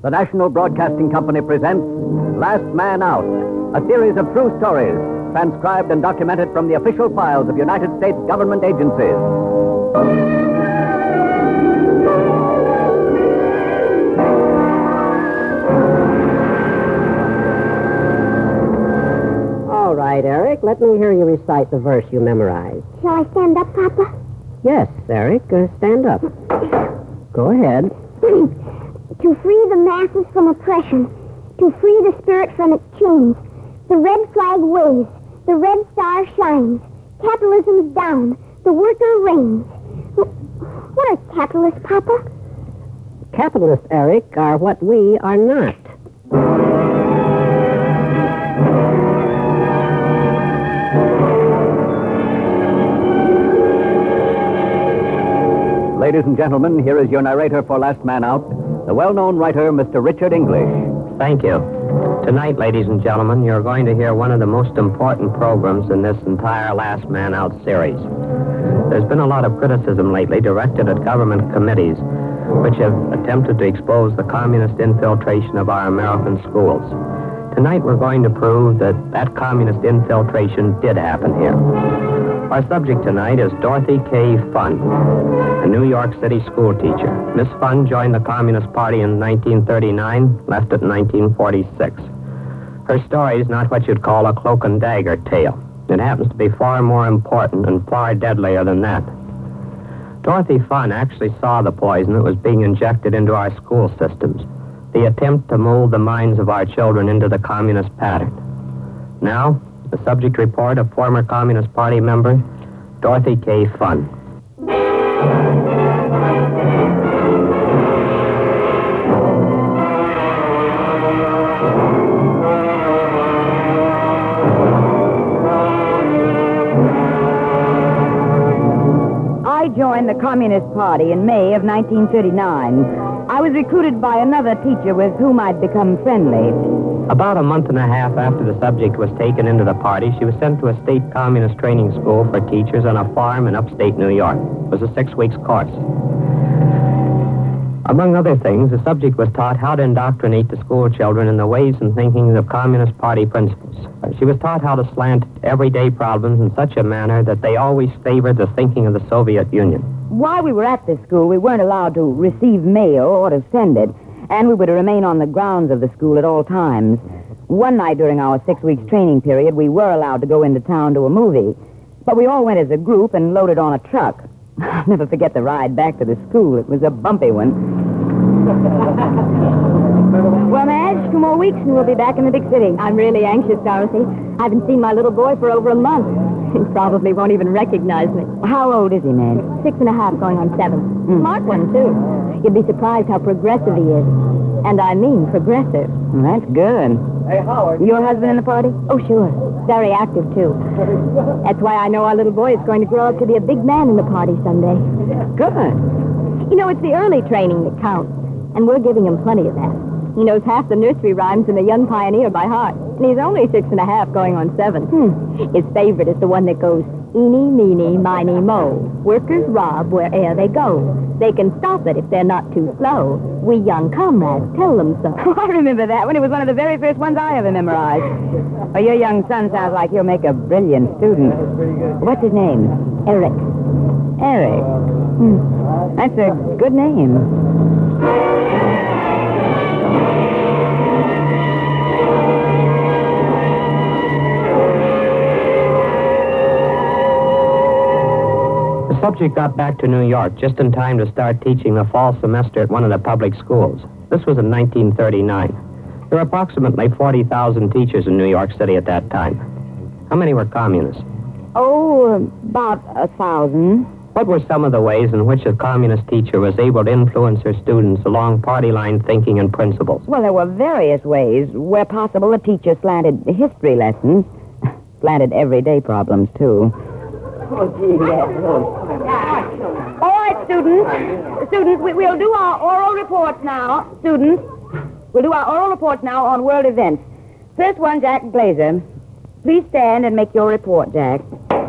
the National Broadcasting Company presents Last Man Out, a series of true stories transcribed and documented from the official files of United States government agencies. All right, Eric, let me hear you recite the verse you memorized. Shall I stand up, Papa? Yes, Eric, stand up. Go ahead. To free the masses from oppression, to free the spirit from its chains, the red flag waves, the red star shines, capitalism's down, the worker reigns. What are capitalists, Papa? Capitalists, Eric, are what we are not. Ladies and gentlemen, here is your narrator for Last Man Out, the well-known writer, Mr. Richard English. Thank you. Tonight, ladies and gentlemen, you're going to hear one of the most important programs in this entire Last Man Out series. There's been a lot of criticism lately directed at government committees which have attempted to expose the communist infiltration of our American schools. Tonight, we're going to prove that communist infiltration did happen here. Our subject tonight is Dorothy K. Funn, a New York City school teacher. Miss Funn joined the Communist Party in 1939, left it in 1946. Her story is not what you'd call a cloak and dagger tale. It happens to be far more important and far deadlier than that. Dorothy Funn actually saw the poison that was being injected into our school systems, the attempt to mold the minds of our children into the communist pattern. Now, the subject report of former Communist Party member Dorothy K. Funn. I joined the Communist Party in May of 1939. I was recruited by another teacher with whom I'd become friendly. About a month and a half after the subject was taken into the party, she was sent to a state communist training school for teachers on a farm in upstate New York. It was a 6-week course. Among other things, the subject was taught how to indoctrinate the school children in the ways and thinkings of Communist Party principles. She was taught how to slant everyday problems in such a manner that they always favored the thinking of the Soviet Union. While we were at this school, we weren't allowed to receive mail or to send it, and we were to remain on the grounds of the school at all times. One night during our 6 weeks training period, we were allowed to go into town to a movie. But we all went as a group and loaded on a truck. I'll never forget the ride back to the school. It was a bumpy one. Well, Madge, 2 more weeks and we'll be back in the big city. I'm really anxious, Dorothy. I haven't seen my little boy for over a month. He probably won't even recognize me. How old is he, Madge? 6.5 going on 7. Smart one, too. You'd be surprised how progressive he is. And I mean progressive. Well, that's good. Hey, Howard. Your husband in the party? Oh, sure. Very active, too. That's why I know our little boy is going to grow up to be a big man in the party someday. Good. You know, it's the early training that counts. And we're giving him plenty of that. He knows half the nursery rhymes in The Young Pioneer by heart. And he's only 6.5 going on 7. His favorite is the one that goes, eeny, meeny, miny, mo. Workers rob where'er they go. They can stop it if they're not too slow. We young comrades tell them so. Oh, I remember that one. It was one of the very first ones I ever memorized. Oh, your young son sounds like he'll make a brilliant student. What's his name? Eric. Eric. That's a good name. The subject got back to New York just in time to start teaching the fall semester at one of the public schools. This was in 1939. There were approximately 40,000 teachers in New York City at that time. How many were communists? Oh, about 1,000. What were some of the ways in which a communist teacher was able to influence her students along party line thinking and principles? Well, there were various ways. Where possible, the teacher slanted history lessons. Slanted everyday problems, too. Oh, gee, yes. All right, students. Students, we'll do our oral reports now. Students, we'll do our oral reports now on world events. First one, Jack Glazer. Please stand and make your report, Jack.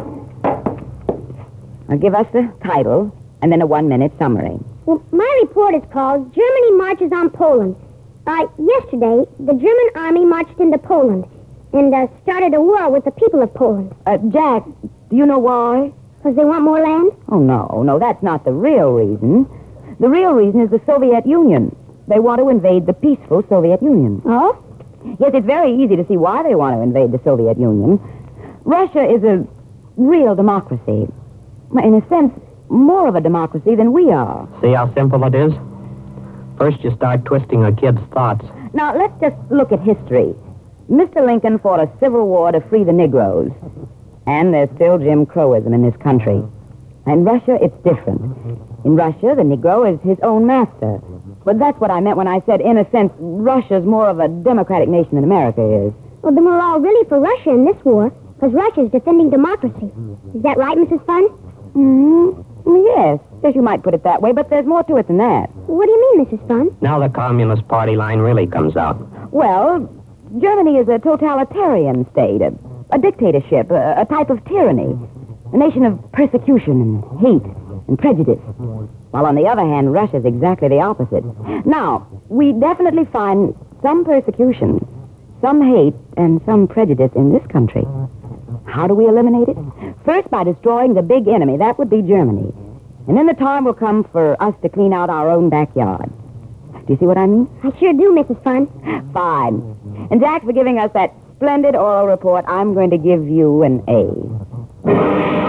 Now give us the title and then a 1-minute summary. Well, my report is called Germany Marches on Poland. Yesterday, the German army marched into Poland and started a war with the people of Poland. Jack, do you know why? Because they want more land? Oh, no, that's not the real reason. The real reason is the Soviet Union. They want to invade the peaceful Soviet Union. Oh? Yes, it's very easy to see why they want to invade the Soviet Union. Russia is a real democracy. In a sense, more of a democracy than we are. See how simple it is? First, you start twisting a kid's thoughts. Now, let's just look at history. Mr. Lincoln fought a civil war to free the Negroes. And there's still Jim Crowism in this country. In Russia, it's different. In Russia, the Negro is his own master. But that's what I meant when I said, in a sense, Russia's more of a democratic nation than America is. Well, then we're all really for Russia in this war, because Russia's defending democracy. Is that right, Mrs. Fun? Yes, you might put it that way, but there's more to it than that. What do you mean, Mrs. Fun? Now the Communist Party line really comes out. Well, Germany is a totalitarian state, a dictatorship, a type of tyranny, a nation of persecution and hate and prejudice. While on the other hand, Russia's exactly the opposite. Now, we definitely find some persecution, some hate, and some prejudice in this country. How do we eliminate it? First, by destroying the big enemy. That would be Germany. And then the time will come for us to clean out our own backyard. Do you see what I mean? I sure do, Mrs. Fun. Fine. And Jack, for giving us that splendid oral report, I'm going to give you an A.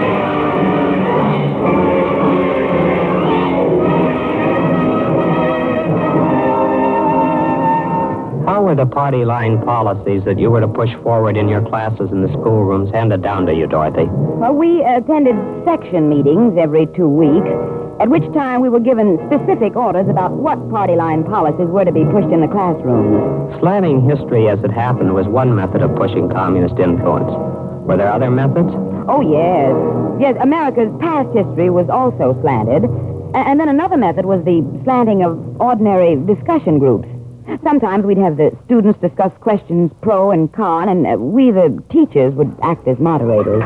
How were the party line policies that you were to push forward in your classes in the schoolrooms handed down to you, Dorothy? Well, we attended section meetings every 2 weeks, at which time we were given specific orders about what party line policies were to be pushed in the classroom. Slanting history as it happened was one method of pushing communist influence. Were there other methods? Oh, yes. Yes, America's past history was also slanted. And then another method was the slanting of ordinary discussion groups. Sometimes we'd have the students discuss questions pro and con, and we, the teachers, would act as moderators.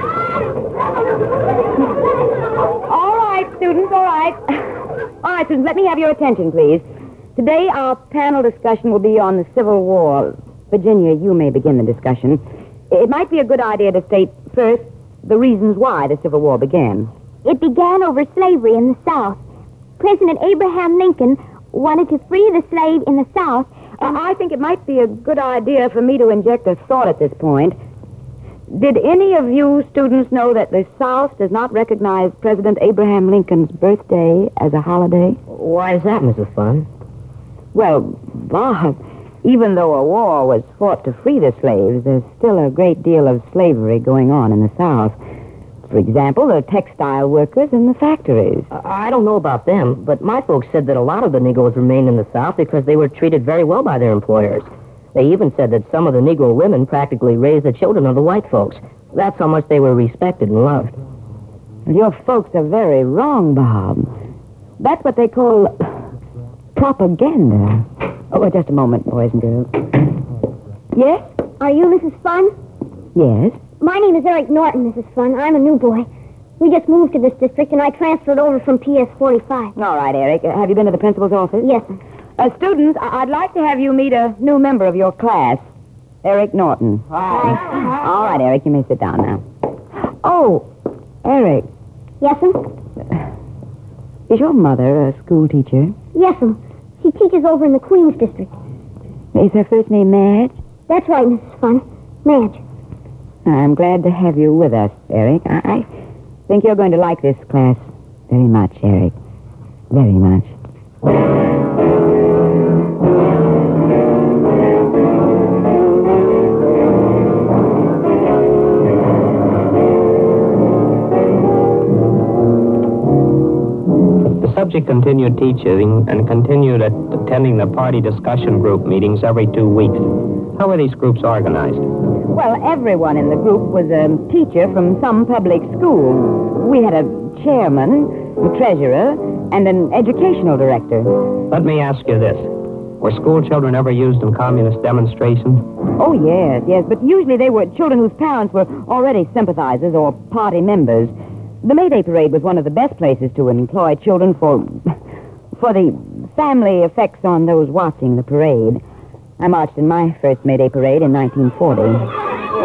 All right, students, all right. All right, students, let me have your attention, please. Today, our panel discussion will be on the Civil War. Virginia, you may begin the discussion. It might be a good idea to state first the reasons why the Civil War began. It began over slavery in the South. President Abraham Lincoln wanted to free the slave in the South. I think it might be a good idea for me to inject a thought at this point. Did any of you students know that the South does not recognize President Abraham Lincoln's birthday as a holiday? Why is that, Mrs. Fun? Well, Bob, even though a war was fought to free the slaves, there's still a great deal of slavery going on in the South. For example, the textile workers in the factories. I don't know about them, but my folks said that a lot of the Negroes remained in the South because they were treated very well by their employers. They even said that some of the Negro women practically raised the children of the white folks. That's how much they were respected and loved. Your folks are very wrong, Bob. That's what they call propaganda. Oh, just a moment, boys and girls. Yes? Are you Mrs. Fun? Yes? My name is Eric Norton, Mrs. Fun. I'm a new boy. We just moved to this district, and I transferred over from PS 45. All right, Eric. Have you been to the principal's office? Yes, sir. Students, I'd like to have you meet a new member of your class, Eric Norton. Hi. All right, Eric, you may sit down now. Oh, Eric, Yes, sir? is your mother a school teacher? Yes, sir. She teaches over in the Queens district. Is her first name Madge? That's right, Mrs. Fun. Madge. I'm glad to have you with us, Eric. I think you're going to like this class very much, Eric. Very much. The subject continued teaching and continued attending the party discussion group meetings every 2 weeks. How were these groups organized? Well, everyone in the group was a teacher from some public school. We had a chairman, a treasurer, and an educational director. Let me ask you this. Were school children ever used in communist demonstrations? Oh, yes, but usually they were children whose parents were already sympathizers or party members. The May Day Parade was one of the best places to employ children for the family effects on those watching the parade. I marched in my first May Day parade in 1940.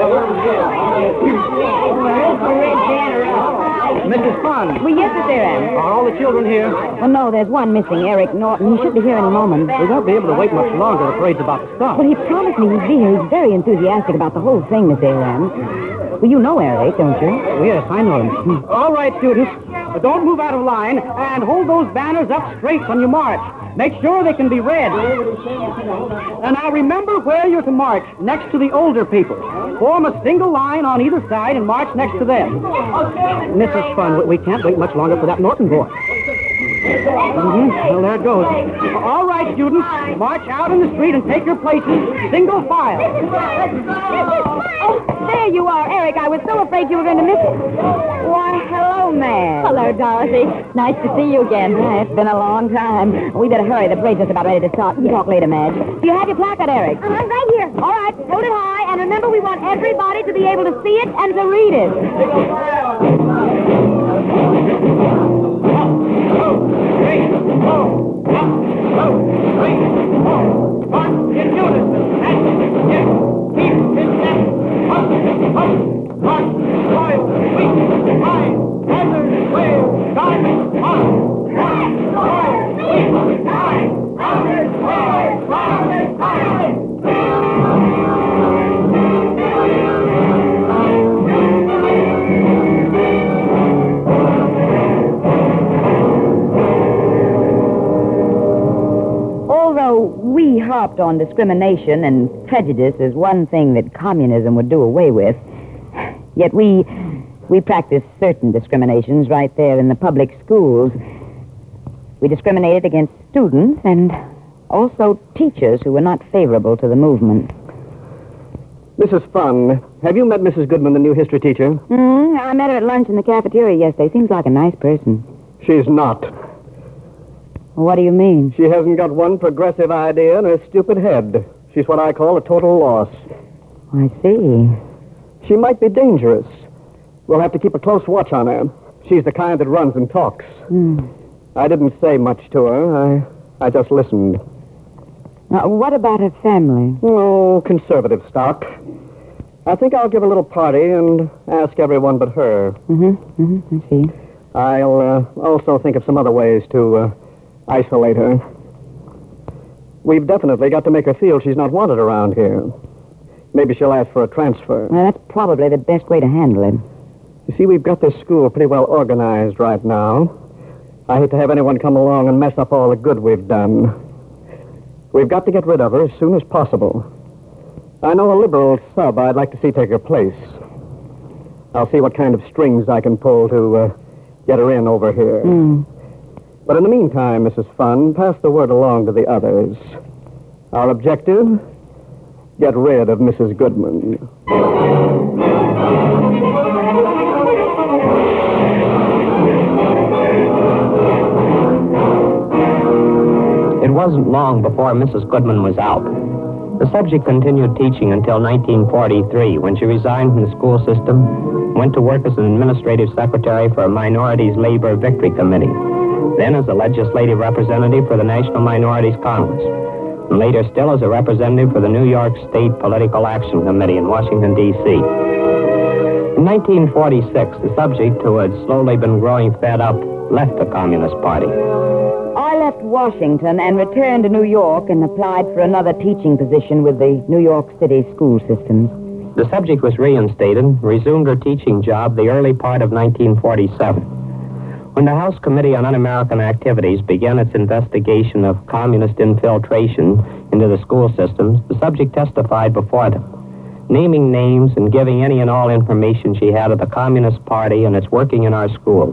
Mrs. Fun. Well, yes, Mr. Aaron. Are all the children here? Well, no, there's one missing, Eric Norton. He should be here any moment. We won't be able to wait much longer. The parade's about to start. Well, he promised me he'd be here. He's very enthusiastic about the whole thing, Miss Aaron. Well, you know Eric, don't you? Oh, yes, I know him. All right, students. Don't move out of line and hold those banners up straight when you march. Make sure they can be read. And now remember where you're to march, next to the older people. Form a single line on either side and march next to them. Mrs. Fun, we can't wait much longer for that Norton boy. Well, there it goes. All right, students, march out in the street and take your places, single file. Oh, there you are, Eric. I was so afraid you were going to miss it. Why, hello, Madge. Hello, Dorothy. Nice to see you again. It's been a long time. We better hurry. The parade's just about ready to start. We'll talk later, Madge. Do you have your placard, Eric? Right here. All right, hold it high, and remember we want everybody to be able to see it and to read it. We harped on discrimination and prejudice as one thing that communism would do away with. Yet we practice certain discriminations right there in the public schools. We discriminated against students and also teachers who were not favorable to the movement. Mrs. Fun, have you met Mrs. Goodman, the new history teacher? I met her at lunch in the cafeteria yesterday. Seems like a nice person. She's not. What do you mean? She hasn't got one progressive idea in her stupid head. She's what I call a total loss. I see. She might be dangerous. We'll have to keep a close watch on her. She's the kind that runs and talks. I didn't say much to her. I just listened. Now, what about her family? Oh, conservative stock. I think I'll give a little party and ask everyone but her. I see. I'll also think of some other ways to isolate her. We've definitely got to make her feel she's not wanted around here. Maybe she'll ask for a transfer. Well, that's probably the best way to handle it. You see, we've got this school pretty well organized right now. I hate to have anyone come along and mess up all the good we've done. We've got to get rid of her as soon as possible. I know a liberal sub I'd like to see take her place. I'll see what kind of strings I can pull to get her in over here. But in the meantime, Mrs. Fun, pass the word along to the others. Our objective, get rid of Mrs. Goodman. It wasn't long before Mrs. Goodman was out. The subject continued teaching until 1943, when she resigned from the school system, went to work as an administrative secretary for a Minorities Labor Victory Committee, then as a legislative representative for the National Minorities Congress, and later still as a representative for the New York State Political Action Committee in Washington, D.C. In 1946, the subject, who had slowly been growing fed up, left the Communist Party. I left Washington and returned to New York and applied for another teaching position with the New York City school systems. The subject was reinstated, resumed her teaching job the early part of 1947. When the House Committee on Un-American Activities began its investigation of communist infiltration into the school systems, the subject testified before them, naming names and giving any and all information she had of the Communist Party and its working in our schools.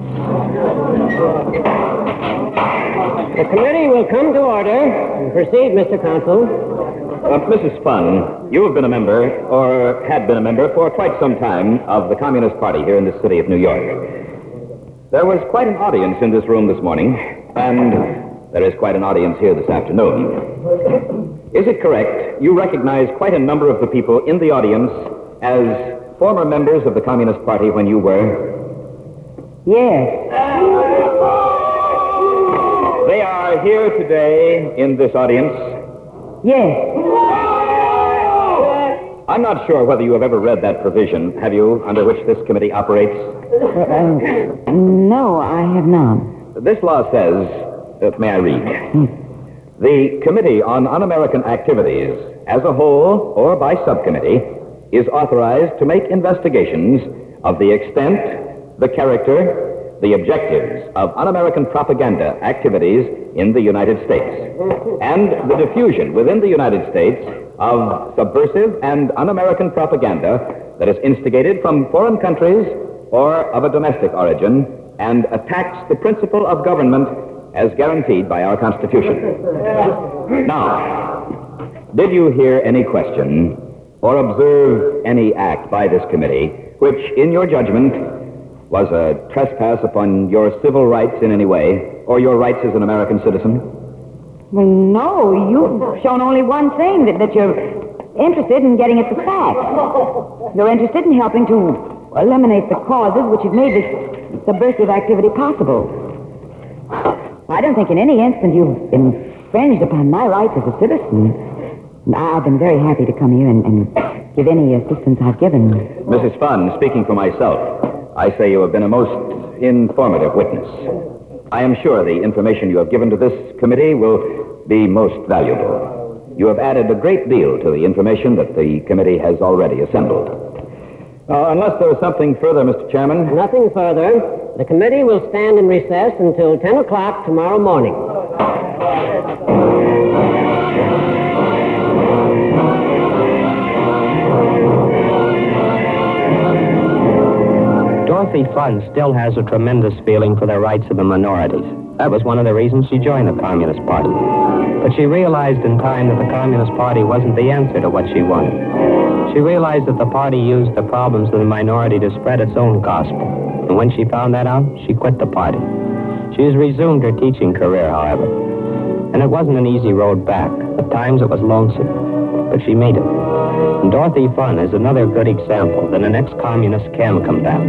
The committee will come to order. Proceed, Mr. Consul. Mrs. Fun, you have been a member, or had been a member, for quite some time of the Communist Party here in the city of New York. There was quite an audience in this room this morning, and there is quite an audience here this afternoon. Is it correct you recognize quite a number of the people in the audience as former members of the Communist Party when you were? Yes. They are are here today in this audience. Yes. I'm not sure whether you have ever read that provision, have you, under which this committee operates? No, I have not. This law says, may I read? The Committee on Un-American Activities, as a whole or by subcommittee, is authorized to make investigations of the extent, the character, the objectives of un-American propaganda activities in the United States, and the diffusion within the United States of subversive and un-American propaganda that is instigated from foreign countries or of a domestic origin and attacks the principle of government as guaranteed by our Constitution. Now, did you hear any question or observe any act by this committee which, in your judgment, was a trespass upon your civil rights in any way, or your rights as an American citizen? Well, no, you've shown only one thing, that you're interested in getting at the facts. You're interested in helping to eliminate the causes which have made this subversive activity possible. I don't think in any instant you've infringed upon my rights as a citizen. I've been very happy to come here and give any assistance I've given. Mrs. Fun, speaking for myself, I say you have been a most informative witness. I am sure the information you have given to this committee will be most valuable. You have added a great deal to the information that the committee has already assembled. Unless there is something further, Mr. Chairman. Nothing further. The committee will stand in recess until 10 o'clock tomorrow morning. Dorothy Fun still has a tremendous feeling for the rights of the minorities. That was one of the reasons she joined the Communist Party. But she realized in time that the Communist Party wasn't the answer to what she wanted. She realized that the party used the problems of the minority to spread its own gospel. And when she found that out, she quit the party. She has resumed her teaching career, however. And it wasn't an easy road back. At times it was lonesome. But she made it. And Dorothy Fun is another good example that an ex-communist can come back.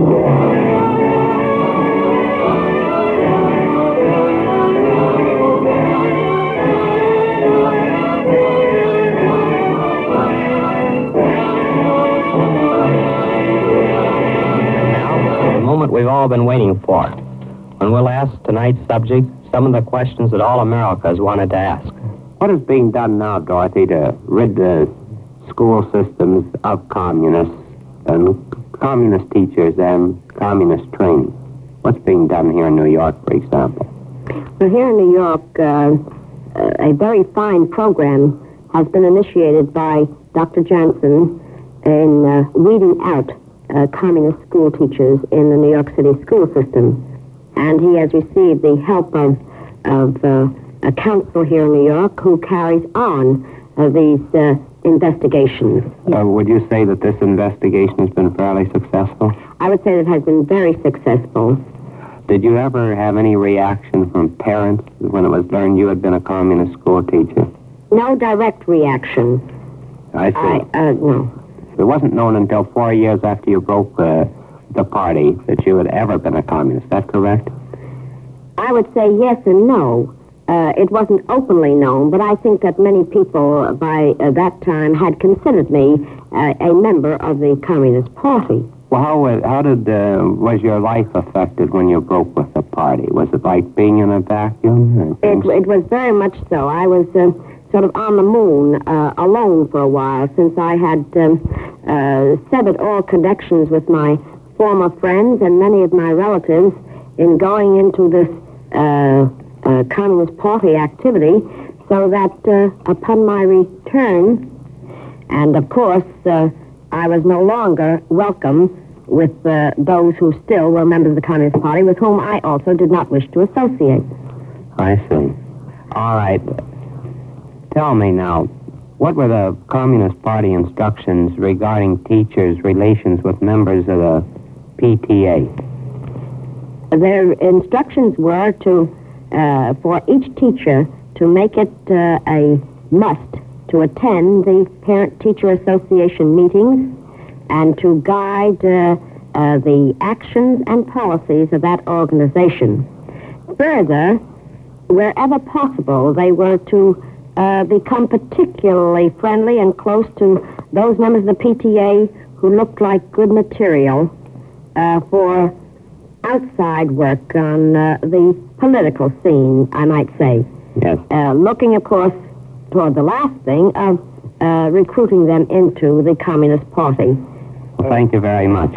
We've all been waiting for, when we'll ask tonight's subject some of the questions that all America has wanted to ask. What is being done now, Dorothy, to rid the school systems of communists and communist teachers and communist training? What's being done here in New York, for example? Well, here in New York, a very fine program has been initiated by Dr. Johnson in weeding out communist school teachers in the New York City school system. And he has received the help of a council here in New York who carries on these investigations. Would you say that this investigation has been fairly successful? I would say that it has been very successful. Did you ever have any reaction from parents when it was learned you had been a communist school teacher? No direct reaction. I see. No. It wasn't known until 4 years after you broke the party that you had ever been a communist. Is that correct? I would say yes and no. It wasn't openly known, but I think that many people by that time had considered me a member of the Communist Party. Well, how was your life affected when you broke with the party? Was it like being in a vacuum? It was very much so. I was sort of on the moon, alone for a while, since I had severed all connections with my former friends and many of my relatives in going into this Communist Party activity, so that upon my return, and of course, I was no longer welcome with those who still were members of the Communist Party, with whom I also did not wish to associate. I see. All right. Tell me now, what were the Communist Party instructions regarding teachers' relations with members of the PTA? Their instructions were to, for each teacher to make it a must to attend the Parent-Teacher Association meetings and to guide the actions and policies of that organization. Further, wherever possible, they were to become particularly friendly and close to those members of the PTA who looked like good material for outside work on the political scene, I might say. Yes. Looking, of course, toward the last thing of recruiting them into the Communist Party. Well, thank you very much.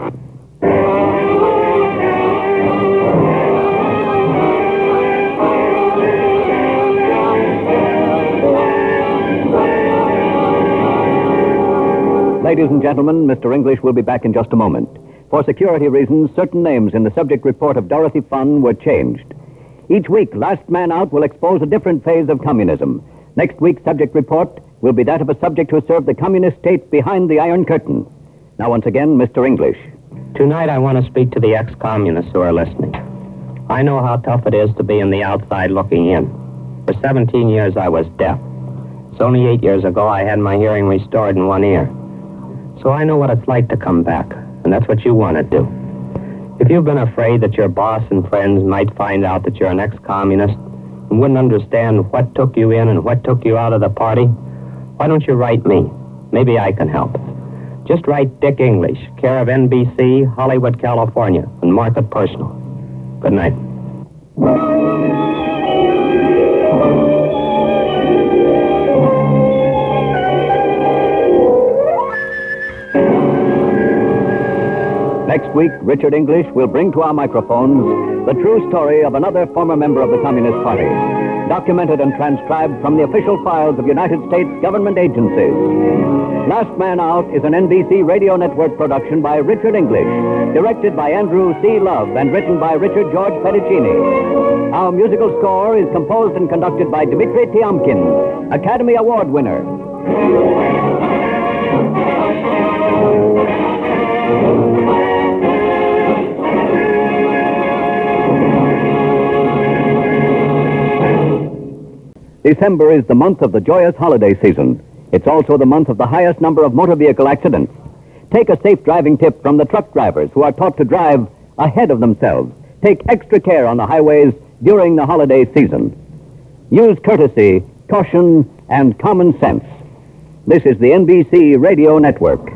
Ladies and gentlemen, Mr. English will be back in just a moment. For security reasons, certain names in the subject report of Dorothy Funn were changed. Each week, Last Man Out will expose a different phase of communism. Next week's subject report will be that of a subject who served the communist state behind the Iron Curtain. Now, once again, Mr. English. Tonight, I want to speak to the ex-communists who are listening. I know how tough it is to be on the outside looking in. For 17 years, I was deaf. It's only 8 years ago I had my hearing restored in one ear. So I know what it's like to come back, and that's what you want to do. If you've been afraid that your boss and friends might find out that you're an ex-communist and wouldn't understand what took you in and what took you out of the party, why don't you write me? Maybe I can help. Just write Dick English, care of NBC, Hollywood, California, and mark it personal. Good night. Next week, Richard English will bring to our microphones the true story of another former member of the Communist Party, documented and transcribed from the official files of United States government agencies. Last Man Out is an NBC Radio Network production by Richard English, directed by Andrew C. Love, and written by Richard George Petticini. Our musical score is composed and conducted by Dmitri Tiomkin, Academy Award winner. December is the month of the joyous holiday season. It's also the month of the highest number of motor vehicle accidents. Take a safe driving tip from the truck drivers who are taught to drive ahead of themselves. Take extra care on the highways during the holiday season. Use courtesy, caution, and common sense. This is the NBC Radio Network.